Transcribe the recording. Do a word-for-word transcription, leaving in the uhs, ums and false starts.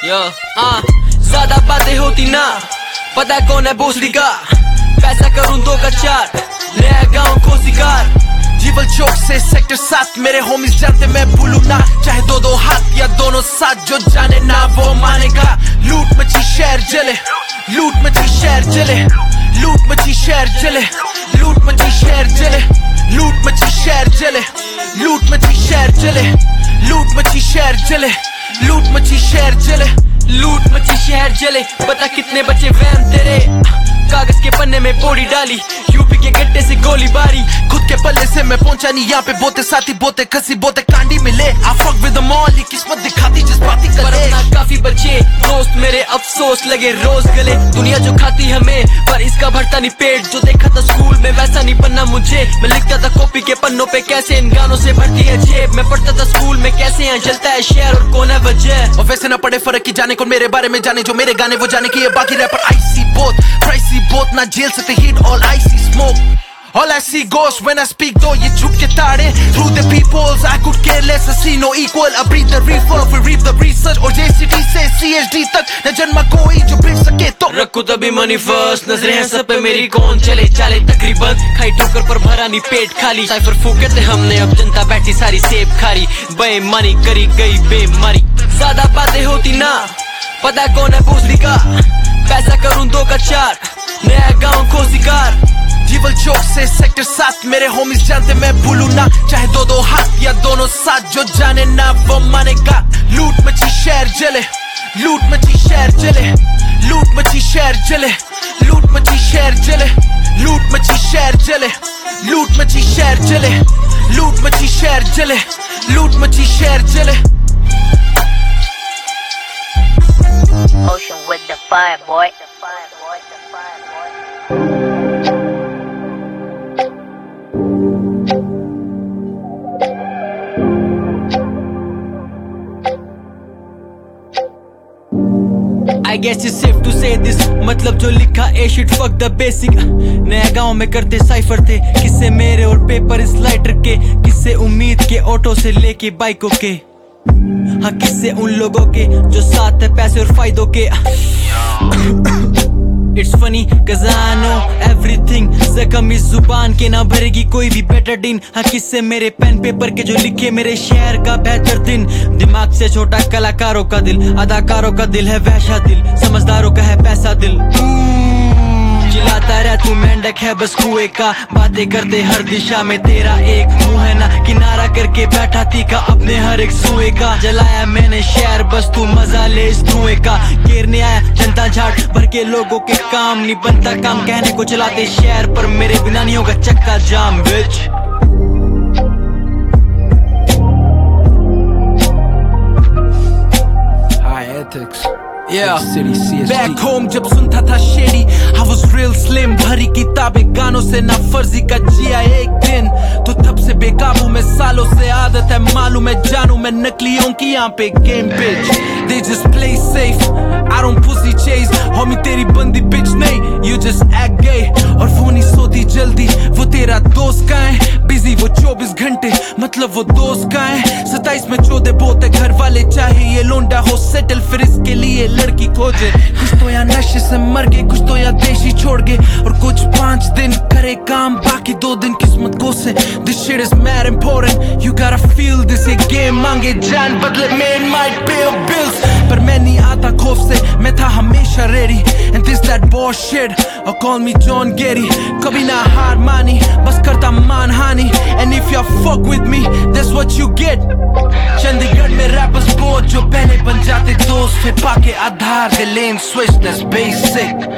यो हाँ ज्यादा बातें होती ना, पता कौन है भोसड़ी का, पैसा करूं दो का चार, नया गाँव को शिकार। जीवल चौक से सेक्टर सात मेरे होमीज जानते मैं भूलू ना, चाहे दो दो हाथ या दोनों साथ, जो जाने ना वो मानेगा। लूट मची शहर जले, लूट मची शहर जले, लूट मची शहर जले, लूट मची शहर जले, लूट मची शहर जले, लूट मची शहर जले, लूट मची शहर जले, लूट मची शहर जले, लूट मची शहर जले। पता कितने बचे वैम तेरे, कागज के पन्ने में बोरी डाली, यूपी के गड्ढे से गोली बारी। खुद के पल्ले से मैं पहुंचा नहीं यहाँ पे, बोते साथी बोते खसी बोते कांडी मिले। I fuck with them all, ये किस्मत दिखाती जिस बाती करे। पर काफी बचे दोस्त मेरे अफसोस लगे रोज गले, दुनिया जो खाती हमें पर इसका भरता नहीं पेट। जो देखा था स्कूल में वैसा नहीं बनना मुझे, मैं लिखता था कॉपी के पन्नों पे कैसे इन गानों से भरती है जेब। मैं पढ़ता था स्कूल में कैसे यहाँ जलता है शहर और कौन है वजह। और वैसे न पड़े फर्क की जाने को मेरे बारे में जाने, जो मेरे गाने वो जाने की ये बाकी rapper. I see both, pricey both, ना जेल से heat all I see smoke, all I see ghosts when I speak though ये झुक के ताड़े through the peoples I could care less, I see no equal, I breathe the reefer, we reap the research और J C T से C H D तक न जन्मा कोई जो बिक सके तो रखो तभी मनी फर्स्ट। नजरें हैं सब पे मेरी, कौन चले चाले तकरीबन, खाई ठोकर पर भरा नहीं पेट खाली। साइफर फूके थे हमने, अब जनता बैठी सारी सेब खारी, बेईमानी करी गई बेमारी। ज्यादा बातें होती ना, पता कौन है भोसड़ी का, पैसा करूं दो का चार, नया गाँव को शिकार। जीवल चौक से सेक्टर सात मेरे होमीज जानते मैं भूलू ना, चाहे दो दो हाथ या दोनों साथ, जो जाने ना वो मानेगा। लूट मची शहर जले, लूट मची शहर जले, लूट मची शहर जले, लूट मची शहर जले, लूट मची शहर जले, लूट मची शहर जले, लूट मची शहर जले, लूट मची शहर जले। Ocean with the fire, boy. I guess it's safe to say this, मतलब जो लिखा ए शिट fuck the basic। नया गांव में करते साइफर थे, किससे मेरे और पेपर इस लाइटर के, किससे उम्मीद के ऑटो से लेके बाइकों के, हाँ किससे उन लोगों के जो साथ है पैसे और फायदों के। It's funny cause I know everything, जख्म इस जुबान के ना भरेगी कोई भी बेटर दिन। हाँ किससे मेरे पेन पेपर के जो लिखे मेरे शहर का बेहतर दिन। दिमाग से छोटा कलाकारों का दिल, अदाकारों का दिल है वैसा दिल, समझदारों का है पैसा दिल। चिल्लाता रह तू मेंढक है बस कुएं का, बातें करते हर दिशा में तेरा एक मुंह है ना, किनारा करके बैठा तीखा अपने हर एक सुए का। जलाया मैंने शहर बस तू मजा ले इस धुएं का, घेरने आया जनता झाड़ भर के लोगों के काम नहीं बनता काम, कहने को चलाते शहर पर मेरे बिना नहीं होगा चक्का जाम बिच। High ethics, yeah, city C S D. Back home जब सुनता था Shady, I was real slim, भरी किताबें गानों से ना फर्जी का जिया एक दिन, तो तब से बेकाबू में सालों से आदत है मालूम है जानू मैं नकलियों की यहाँ पे game bitch, they just play safe, I don't pussy chase, homie तेरी बंदी bitch नहीं, you just act gay, और वो नहीं सोती जल्दी, वो तेरा दोस्त का है, बिजी वो चौबीस घंटे, मतलब वो दोस्त का है, सताइस में चौदह बोते घर वाले चाहे ये लोंडा हो सेटल, फिर इसके लिए लड़की खोजे, कुछ तो या नशे से मर गए, कुछ तो या देशी छोड़ गए, और कुछ पांच दिन करे काम बाकी दो दिन किस्मत को से। This shit is mad important, you gotta feel this, ये गेम मांगे जान बदले में might pay bills, पर मैं नहीं आता खौफ से, मैं था हमेशा ready, and this that bullshit, or call me John Getty, कभी ना हार मानी, बस करता मानहानि, and if you fuck with me, that's what you get। Chandigarh में rappers बहुत जो पहले बन जाते दोस्त, फिर पाके आधार दे lane switch, that's basic।